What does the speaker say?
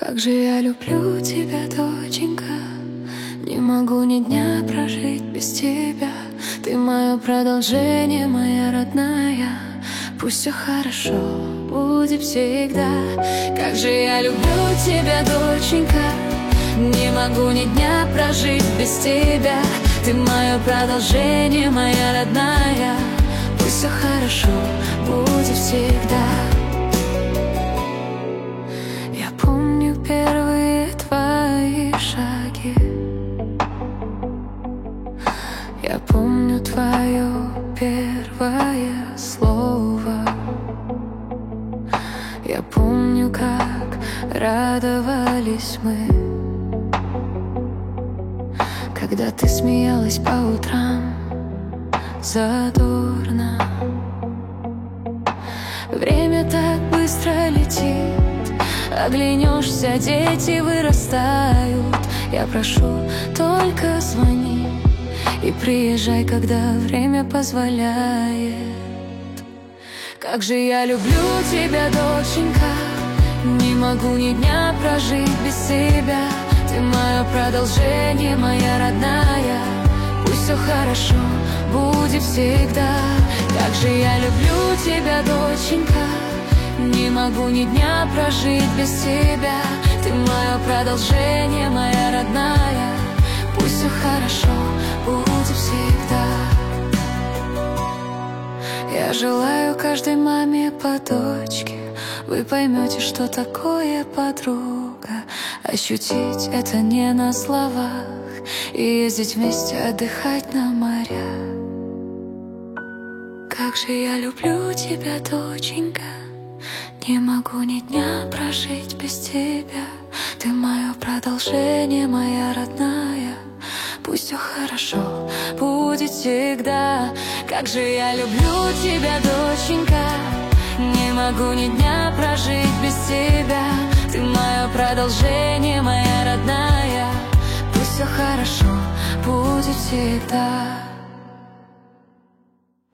Как же я люблю тебя, доченька. Не могу ни дня прожить без тебя. Ты мое продолжение, моя родная. Пусть все хорошо будет всегда. Как же я люблю тебя, доченька. Не могу ни дня прожить без тебя. Ты мое продолжение, моя родная. Пусть все хорошо будет всегда. Я помню первые твои шаги. Я помню твое первое слово. Я помню, как радовались мы, когда ты смеялась по утрам задорно. Время так быстро летит, оглянешься, дети вырастают. Я прошу, только звони и приезжай, когда время позволяет. Как же я люблю тебя, доченька. Не могу ни дня прожить без тебя. Ты мое продолжение, моя родная. Пусть все хорошо будет всегда. Как же я люблю тебя, доченька. Не могу ни дня прожить без тебя. Ты мое продолжение, моя родная. Пусть все хорошо будет всегда. Я желаю каждой маме по дочке. Вы поймете, что такое подруга. Ощутить это не на словах. И ездить вместе, отдыхать на моря. Как же я люблю тебя, доченька. Не могу ни дня прожить без тебя. Ты мое продолжение, моя родная. Пусть все хорошо будет всегда. Как же я люблю тебя, доченька. Не могу ни дня прожить без тебя. Ты мое продолжение, моя родная. Пусть все хорошо будет всегда.